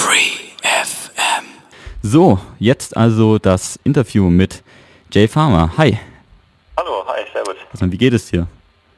Free FM. So, jetzt also das Interview mit Jay Farmer. Hi. Hallo, hi, servus. Also, wie geht es dir?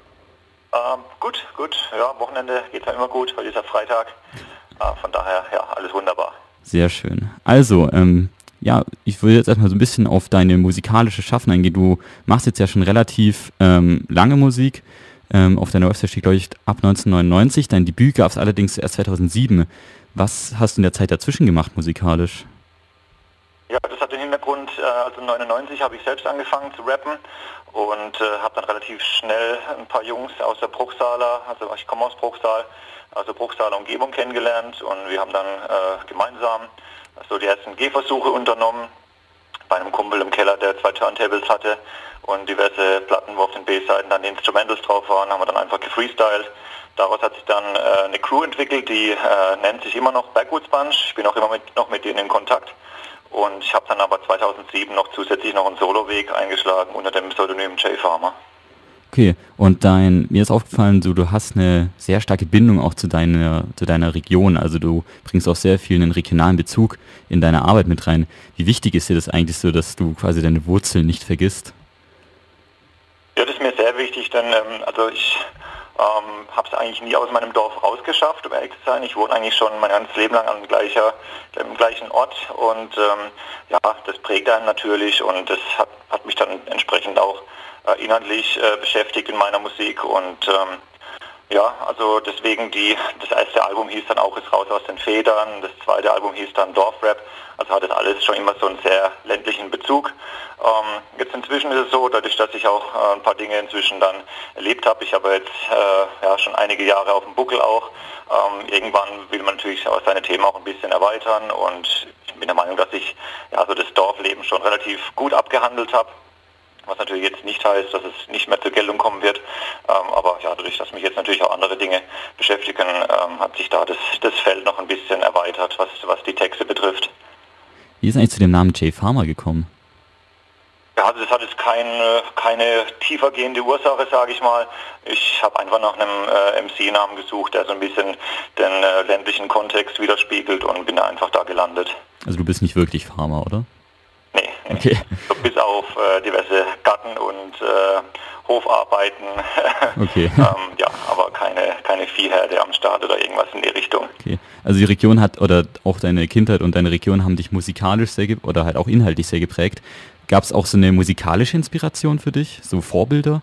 Gut. Ja, am Wochenende geht es ja immer gut. Heute ist ja Freitag. Von daher, ja, alles wunderbar. Sehr schön. Also, ich will jetzt erstmal so ein bisschen auf deine musikalische Schaffen eingehen. Du machst jetzt ja schon relativ lange Musik. Auf deiner Website steht, glaube ich, ab 1999. Dein Debüt gab es allerdings erst 2007. Was hast du in der Zeit dazwischen gemacht musikalisch? Ja, das hat den Hintergrund, also 99 habe ich selbst angefangen zu rappen und habe dann relativ schnell ein paar Jungs aus der Bruchsaler, also ich komme aus Bruchsal, also Bruchsaler Umgebung kennengelernt und wir haben dann gemeinsam so die ersten Gehversuche unternommen bei einem Kumpel im Keller, der 2 Turntables hatte und diverse Platten, wo auf den B-Seiten dann die Instrumentals drauf waren, haben wir dann einfach gefreestylt. Daraus hat sich dann eine Crew entwickelt, die nennt sich immer noch Backwoods Bunch. Ich bin auch immer noch mit denen in Kontakt. Und ich habe dann aber 2007 noch zusätzlich noch einen Soloweg eingeschlagen unter dem Pseudonym Jay Farmer. Okay, und mir ist aufgefallen, du hast eine sehr starke Bindung auch zu deiner Region. Also du bringst auch sehr viel einen regionalen Bezug in deine Arbeit mit rein. Wie wichtig ist dir das eigentlich so, dass du quasi deine Wurzeln nicht vergisst? Ja, das ist mir sehr wichtig, denn ich habe es eigentlich nie aus meinem Dorf rausgeschafft, um ehrlich zu sein. Ich wohne eigentlich schon mein ganzes Leben lang im gleichen Ort und das prägt einen natürlich und das hat mich dann entsprechend auch inhaltlich beschäftigt in meiner Musik und also deswegen das erste Album hieß dann auch Ist raus aus den Federn, das zweite Album hieß dann Dorfrap, also hat das alles schon immer so einen sehr ländlichen Bezug. Jetzt inzwischen ist es so, dadurch, dass ich auch ein paar Dinge inzwischen dann erlebt habe, ich habe jetzt schon einige Jahre auf dem Buckel auch, irgendwann will man natürlich auch seine Themen auch ein bisschen erweitern und ich bin der Meinung, dass ich so das Dorfleben schon relativ gut abgehandelt habe. Was natürlich jetzt nicht heißt, dass es nicht mehr zur Geltung kommen wird. Aber dadurch, dass mich jetzt natürlich auch andere Dinge beschäftigen, hat sich da das Feld noch ein bisschen erweitert, was die Texte betrifft. Wie ist eigentlich zu dem Namen Jay Farmer gekommen? Ja, also das hat jetzt keine tiefergehende Ursache, sage ich mal. Ich habe einfach nach einem MC-Namen gesucht, der so ein bisschen den ländlichen Kontext widerspiegelt und bin da einfach da gelandet. Also du bist nicht wirklich Farmer, oder? Nee. Okay. So bis auf diverse Garten- und Hofarbeiten. Okay. Aber keine Viehherde am Start oder irgendwas in die Richtung. Okay. Also die Region oder auch deine Kindheit und deine Region haben dich musikalisch oder halt auch inhaltlich sehr geprägt. Gab es auch so eine musikalische Inspiration für dich? So Vorbilder?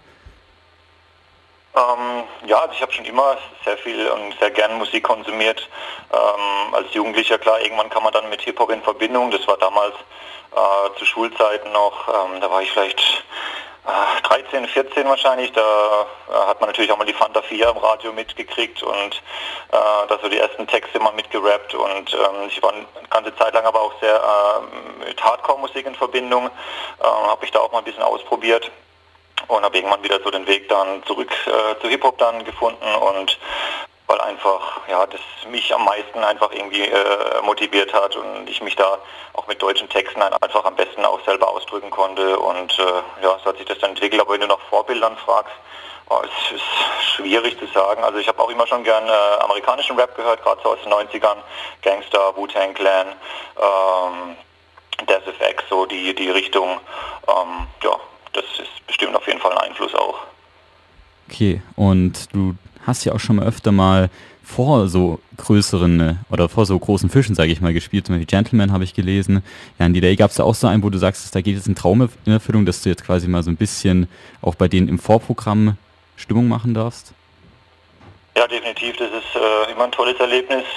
Also ich habe schon immer sehr viel und sehr gern Musik konsumiert. Als Jugendlicher, klar, irgendwann kam man dann mit Hip-Hop in Verbindung. Das war damals zu Schulzeiten noch, da war ich vielleicht 13, 14 wahrscheinlich, da hat man natürlich auch mal die Fanta 4 im Radio mitgekriegt und da so die ersten Texte mal mitgerappt und ich war eine ganze Zeit lang aber auch sehr mit Hardcore-Musik in Verbindung, habe ich da auch mal ein bisschen ausprobiert und habe irgendwann wieder so den Weg dann zurück zu Hip-Hop dann gefunden und weil einfach, das mich am meisten einfach irgendwie motiviert hat und ich mich da auch mit deutschen Texten einfach am besten auch selber ausdrücken konnte und so hat sich das dann entwickelt. Aber wenn du nach Vorbildern fragst, es ist schwierig zu sagen. Also ich habe auch immer schon gern amerikanischen Rap gehört, gerade so aus den 90ern, Gangster, Wu-Tang Clan, Death FX, so die Richtung, das ist bestimmt auf jeden Fall ein Einfluss auch. Okay, und du hast ja auch schon mal öfter mal vor so größeren oder vor so großen Fischen, sage ich mal, gespielt. Zum Beispiel Gentleman habe ich gelesen. Ja, in D-Day gab es da auch so einen, wo du sagst, da geht jetzt ein Traum in Erfüllung, dass du jetzt quasi mal so ein bisschen auch bei denen im Vorprogramm Stimmung machen darfst. Ja, definitiv. Das ist immer ein tolles Erlebnis.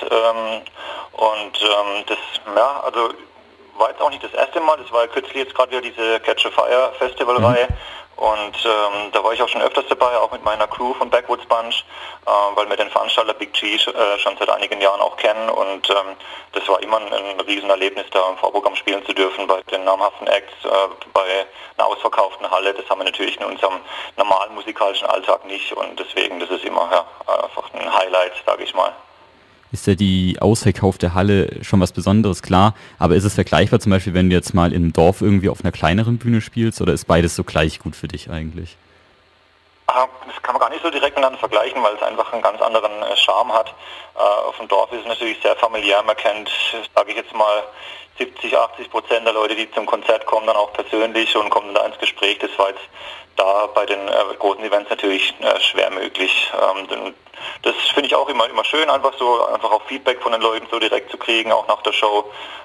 Also war jetzt auch nicht das erste Mal. Das war kürzlich jetzt gerade wieder diese Catch a Fire Festival-Reihe. Und da war ich auch schon öfters dabei, auch mit meiner Crew von Backwoods Bunch, weil wir den Veranstalter Big G schon seit einigen Jahren auch kennen und das war immer ein Riesenerlebnis, da im Vorprogramm spielen zu dürfen bei den namhaften Acts, bei einer ausverkauften Halle. Das haben wir natürlich in unserem normalen musikalischen Alltag nicht und deswegen, das ist immer einfach ein Highlight, sage ich mal. Ist ja die ausverkaufte Halle schon was Besonderes, klar. Aber ist es vergleichbar zum Beispiel, wenn du jetzt mal im Dorf irgendwie auf einer kleineren Bühne spielst oder ist beides so gleich gut für dich eigentlich? Das kann man gar nicht so direkt miteinander vergleichen, weil es einfach einen ganz anderen Charme hat. Auf dem Dorf ist es natürlich sehr familiär. Man kennt, sage ich jetzt mal, 70-80% der Leute, die zum Konzert kommen, dann auch persönlich und kommen da ins Gespräch. Das war jetzt da bei den großen Events natürlich schwer möglich. Das finde ich auch immer schön, einfach auch Feedback von den Leuten so direkt zu kriegen, auch nach der Show.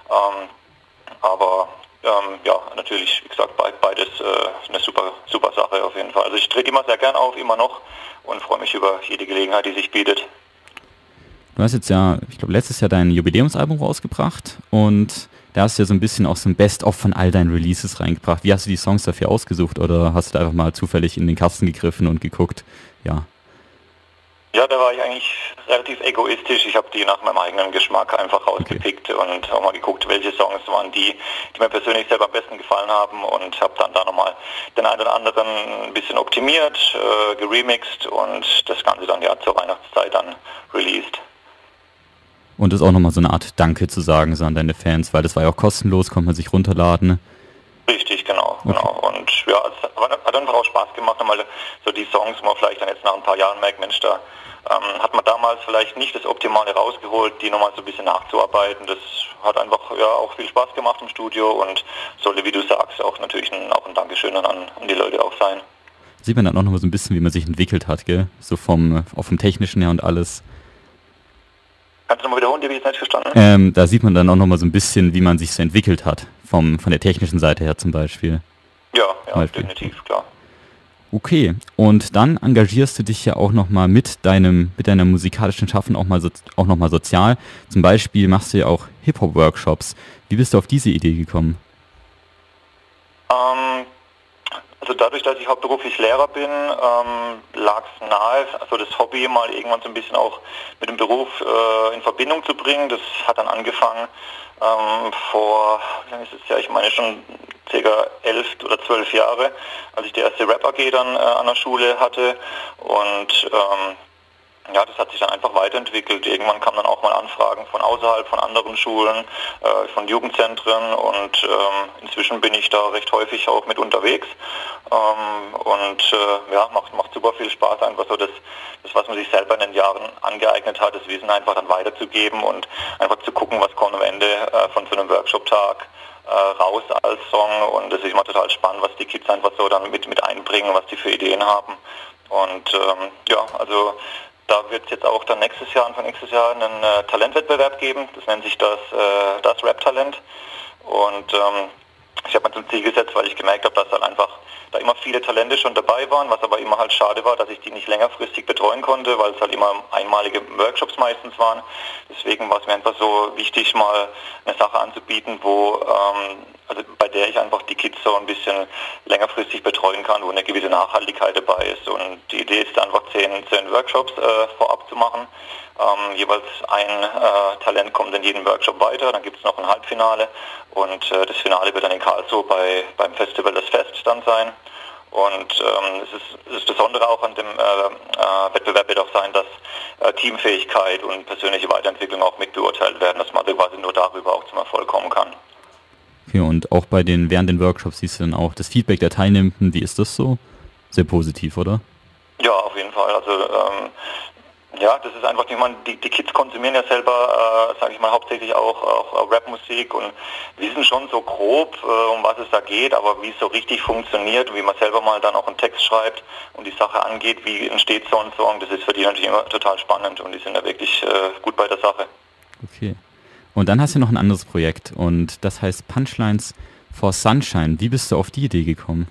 Aber ja, natürlich, wie gesagt, beides eine super Sache auf jeden Fall. Also ich trete immer sehr gern auf, immer noch, und freue mich über jede Gelegenheit, die sich bietet. Du hast jetzt ja, ich glaube, letztes Jahr dein Jubiläumsalbum rausgebracht und da hast du ja so ein bisschen auch so ein Best-of von all deinen Releases reingebracht. Wie hast du die Songs dafür ausgesucht oder hast du da einfach mal zufällig in den Kasten gegriffen und geguckt? Ja. Ja, da war ich eigentlich relativ egoistisch. Ich habe die nach meinem eigenen Geschmack einfach rausgepickt und auch mal geguckt, welche Songs waren die mir persönlich selber am besten gefallen haben, und habe dann da nochmal den einen oder anderen ein bisschen optimiert, geremixed und das Ganze dann ja zur Weihnachtszeit dann released. Und das ist auch nochmal so eine Art Danke zu sagen so an deine Fans, weil das war ja auch kostenlos, konnte man sich runterladen. Richtig, genau. Und ja, es hat einfach auch Spaß gemacht, nochmal so die Songs, wo man vielleicht dann jetzt nach ein paar Jahren merkt, Mensch, da hat man damals vielleicht nicht das Optimale rausgeholt, die nochmal so ein bisschen nachzuarbeiten. Das hat einfach ja auch viel Spaß gemacht im Studio und sollte, wie du sagst, auch natürlich auch ein Dankeschön an die Leute auch sein. Sieht man dann auch nochmal so ein bisschen, wie man sich entwickelt hat, gell? So vom Technischen her und alles. Kannst du nochmal wiederholen, die habe ich jetzt nicht verstanden? Da sieht man dann auch nochmal so ein bisschen, wie man sich so entwickelt hat, von der technischen Seite her zum Beispiel. Ja, definitiv, klar. Okay, und dann engagierst du dich ja auch nochmal mit deinem musikalischen Schaffen auch nochmal sozial. Zum Beispiel machst du ja auch Hip-Hop-Workshops. Wie bist du auf diese Idee gekommen? Also dadurch, dass ich hauptberuflich Lehrer bin, lag es nahe, also das Hobby mal irgendwann so ein bisschen auch mit dem Beruf in Verbindung zu bringen. Das hat dann angefangen vor, wie lange ist es ja, ich meine schon ca. 11 oder 12 Jahre, als ich die erste Rap-AG dann an der Schule hatte, und ja, das hat sich dann einfach weiterentwickelt. Irgendwann kamen dann auch mal Anfragen von außerhalb, von anderen Schulen, von Jugendzentren, und inzwischen bin ich da recht häufig auch mit unterwegs, und ja, macht super viel Spaß, einfach so das, was man sich selber in den Jahren angeeignet hat, das Wissen einfach dann weiterzugeben und einfach zu gucken, was kommt am Ende von so einem Workshop-Tag raus als Song, und das ist immer total spannend, was die Kids einfach so dann mit einbringen, was die für Ideen haben, und ja, also da wird es jetzt auch dann Anfang nächstes Jahr einen Talentwettbewerb geben. Das nennt sich das Rap-Talent. Und ich habe mir zum Ziel gesetzt, weil ich gemerkt habe, dass halt einfach da immer viele Talente schon dabei waren, was aber immer halt schade war, dass ich die nicht längerfristig betreuen konnte, weil es halt immer einmalige Workshops meistens waren. Deswegen war es mir einfach so wichtig, mal eine Sache anzubieten, also bei der ich einfach die Kids so ein bisschen längerfristig betreuen kann, wo eine gewisse Nachhaltigkeit dabei ist. Und die Idee ist einfach 10 Workshops vorab zu machen. Jeweils ein Talent kommt in jedem Workshop weiter, dann gibt es noch ein Halbfinale, und das Finale wird dann in Karlsruhe beim Festival Das Fest dann sein. Und das Besondere auch an dem Wettbewerb wird auch sein, dass Teamfähigkeit und persönliche Weiterentwicklung auch mit beurteilt werden, dass man also quasi nur darüber auch zum Erfolg kommen kann. Okay, und auch während den Workshops siehst du dann auch das Feedback der Teilnehmenden, wie ist das so? Sehr positiv, oder? Ja, auf jeden Fall. Also ja, das ist einfach, die Kids konsumieren ja selber, sage ich mal, hauptsächlich auch Rapmusik und wissen schon so grob, um was es da geht, aber wie es so richtig funktioniert und wie man selber mal dann auch einen Text schreibt und die Sache angeht, wie entsteht so ein Song, das ist für die natürlich immer total spannend, und die sind da wirklich gut bei der Sache. Okay. Und dann hast du noch ein anderes Projekt, und das heißt Punchlines for Sunshine. Wie bist du auf die Idee gekommen?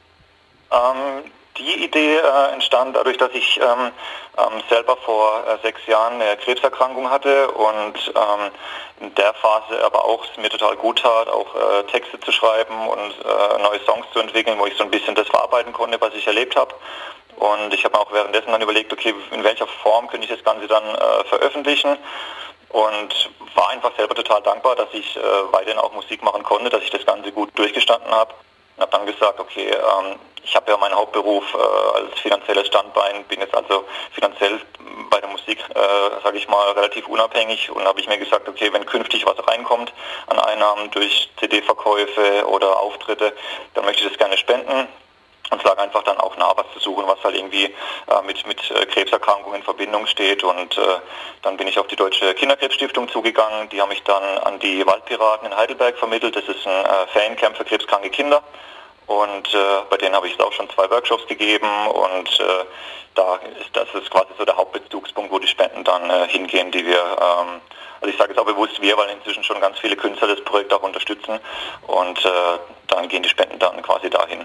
Die Idee entstand dadurch, dass ich selber vor 6 Jahren eine Krebserkrankung hatte und in der Phase aber auch es mir total gut tat, auch Texte zu schreiben und neue Songs zu entwickeln, wo ich so ein bisschen das verarbeiten konnte, was ich erlebt habe. Und ich habe mir auch währenddessen dann überlegt, okay, in welcher Form könnte ich das Ganze dann veröffentlichen, und war einfach selber total dankbar, dass ich weiterhin auch Musik machen konnte, dass ich das Ganze gut durchgestanden habe. Und habe dann gesagt, okay, ich habe ja meinen Hauptberuf als finanzielles Standbein, bin jetzt also finanziell bei der Musik, sage ich mal, relativ unabhängig, und habe ich mir gesagt, okay, wenn künftig was reinkommt an Einnahmen durch CD-Verkäufe oder Auftritte, dann möchte ich das gerne spenden. Und es lag einfach dann auch nah, was zu suchen, was halt irgendwie mit Krebserkrankungen in Verbindung steht. Und dann bin ich auf die Deutsche Kinderkrebsstiftung zugegangen. Die haben mich dann an die Waldpiraten in Heidelberg vermittelt. Das ist ein Feriencamp für krebskranke Kinder. Und bei denen habe ich jetzt auch schon 2 Workshops gegeben. Und das ist quasi so der Hauptbezugspunkt, wo die Spenden dann hingehen, die wir... Also ich sage jetzt auch bewusst wir, weil inzwischen schon ganz viele Künstler das Projekt auch unterstützen. Und dann gehen die Spenden dann quasi dahin.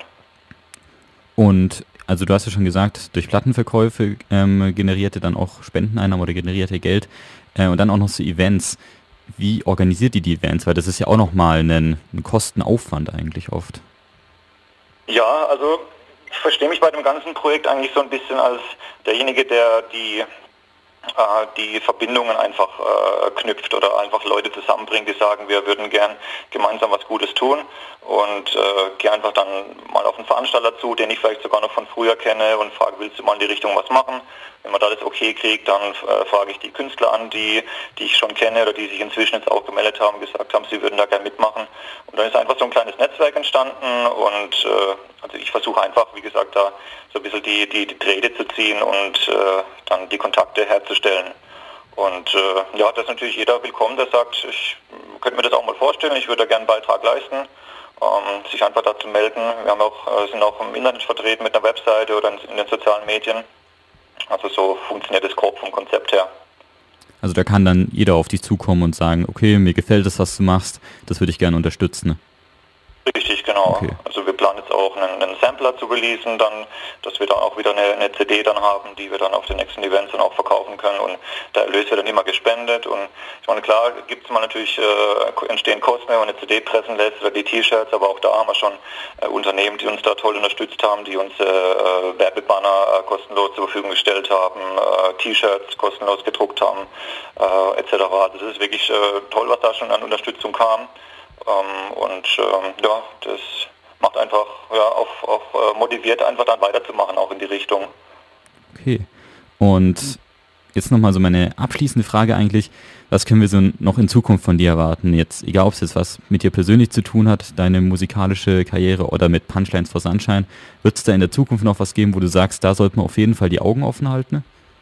Und also du hast ja schon gesagt, durch Plattenverkäufe generierte dann auch Spendeneinnahmen oder generierte Geld und dann auch noch so Events. Wie organisiert die Events? Weil das ist ja auch nochmal ein Kostenaufwand eigentlich oft. Ja, also ich verstehe mich bei dem ganzen Projekt eigentlich so ein bisschen als derjenige, der die Verbindungen einfach knüpft oder einfach Leute zusammenbringt, die sagen, wir würden gern gemeinsam was Gutes tun und gehe einfach dann mal auf einen Veranstalter zu, den ich vielleicht sogar noch von früher kenne und frage, willst du mal in die Richtung was machen? Wenn man da das okay kriegt, dann frage ich die Künstler an, die ich schon kenne oder die sich inzwischen jetzt auch gemeldet haben, gesagt haben, sie würden da gerne mitmachen. Und dann ist einfach so ein kleines Netzwerk entstanden und also ich versuche einfach, wie gesagt, da so ein bisschen die Drähte zu ziehen und dann die Kontakte herzustellen. Und ja, das ist natürlich jeder willkommen, der sagt, ich könnte mir das auch mal vorstellen, ich würde da gerne einen Beitrag leisten, sich einfach dazu melden. Wir haben sind auch im Internet vertreten mit einer Webseite oder in den sozialen Medien. Also so funktioniert das grob vom Konzept her. Also da kann dann jeder auf dich zukommen und sagen, okay, mir gefällt das, was du machst, das würde ich gerne unterstützen. Richtig, genau. Okay. Also wir planen jetzt auch einen Sampler zu releasen, dann, dass wir dann auch wieder eine CD dann haben, die wir dann auf den nächsten Events dann auch verkaufen können und der Erlös wird dann immer gespendet und ich meine, klar gibt es mal natürlich, entstehen Kosten, wenn man eine CD pressen lässt oder die T-Shirts, aber auch da haben wir schon Unternehmen, die uns da toll unterstützt haben, die uns Werbebanner kostenlos zur Verfügung gestellt haben, T-Shirts kostenlos gedruckt haben, etc. Also das ist wirklich toll, was da schon an Unterstützung kam. Ja, das macht einfach motiviert, einfach dann weiterzumachen, auch in die Richtung. Okay. Und jetzt nochmal so meine abschließende Frage eigentlich, was können wir so noch in Zukunft von dir erwarten? Jetzt, egal ob es jetzt was mit dir persönlich zu tun hat, deine musikalische Karriere oder mit Punchlines for Sunshine, wird es da in der Zukunft noch was geben, wo du sagst, da sollte man auf jeden Fall die Augen offen halten?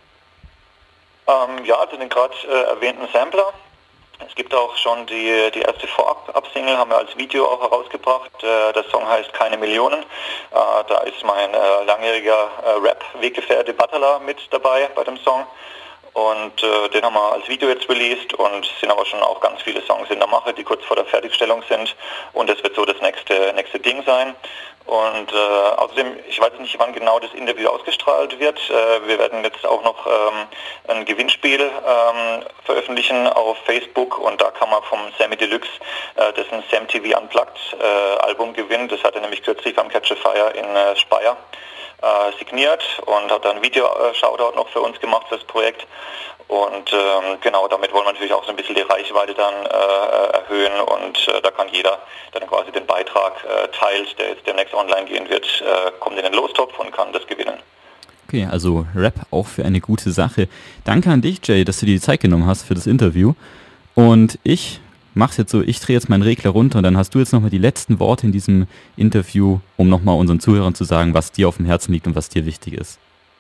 Ja, also den gerade erwähnten Sampler. Es gibt auch schon die erste Vorab-Single, haben wir als Video auch herausgebracht. Der Song heißt Keine Millionen. Da ist mein langjähriger Rap-Weggefährte Butler mit dabei bei dem Song. Und den haben wir als Video jetzt released und es sind aber schon auch ganz viele Songs in der Mache, die kurz vor der Fertigstellung sind. Und das wird so das nächste Ding sein. Und außerdem, ich weiß nicht, wann genau das Interview ausgestrahlt wird. Wir werden jetzt auch noch ein Gewinnspiel veröffentlichen auf Facebook und da kann man vom Sammy Deluxe dessen Sam TV Unplugged Album gewinnen. Das hat er nämlich kürzlich beim Catch a Fire in Speyer signiert und hat dann ein Video-Shoutout noch für uns gemacht für das Projekt. Und genau, damit wollen wir natürlich auch so ein bisschen die Reichweite dann erhöhen und da kann jeder, der dann quasi den Beitrag teilt, der jetzt demnächst online gehen wird, kommt in den Lostopf und kann das gewinnen. Okay, also Rap auch für eine gute Sache. Danke an dich, Jay, dass du dir die Zeit genommen hast für das Interview. Und ich mach's jetzt so, ich drehe jetzt meinen Regler runter und dann hast du jetzt nochmal die letzten Worte in diesem Interview, um nochmal unseren Zuhörern zu sagen, was dir auf dem Herzen liegt und was dir wichtig ist.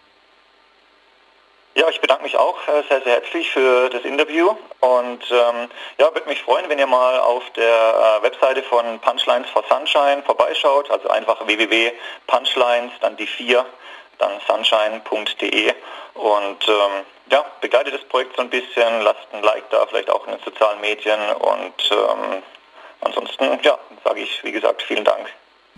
Ja, ich bedanke mich auch sehr, sehr herzlich für das Interview und würde mich freuen, wenn ihr mal auf der Webseite von Punchlines for Sunshine vorbeischaut, also einfach www.punchlines, dann die 4, dann sunshine.de und begleitet das Projekt so ein bisschen, lasst ein Like da, vielleicht auch in den sozialen Medien und ansonsten, sage ich, wie gesagt, vielen Dank.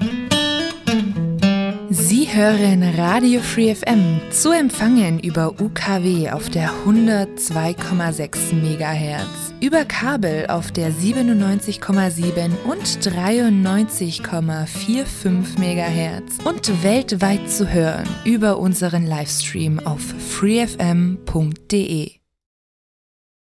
Sie hören Radio Free FM, zu empfangen über UKW auf der 102,6 MHz, über Kabel auf der 97,7 und 93,45 MHz und weltweit zu hören über unseren Livestream auf freefm.de.